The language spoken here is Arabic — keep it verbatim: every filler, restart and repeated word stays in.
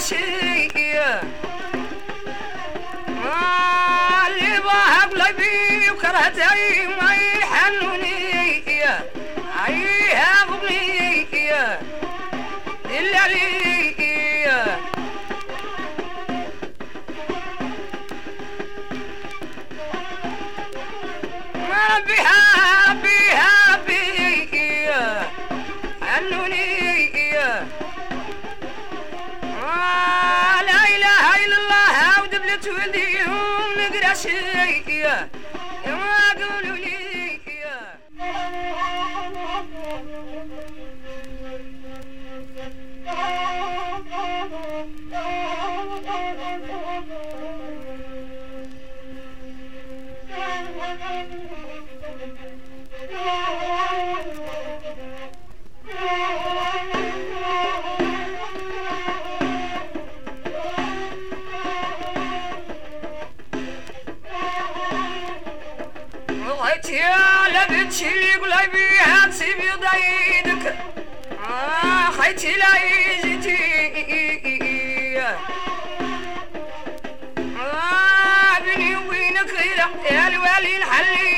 شيء اللي ضاهق لبي وكرهتي ما يحنوني عيها بغني إلا لي ما بها بها بي حنوني لا إله إلا الله ودبلت ولديهم نقرا شيء ما قولوا لي يا لبتشي قلبي هاتسيبي ضيدك آه خيتي لا يجيتي آه بني وينك يا الوالي نحلي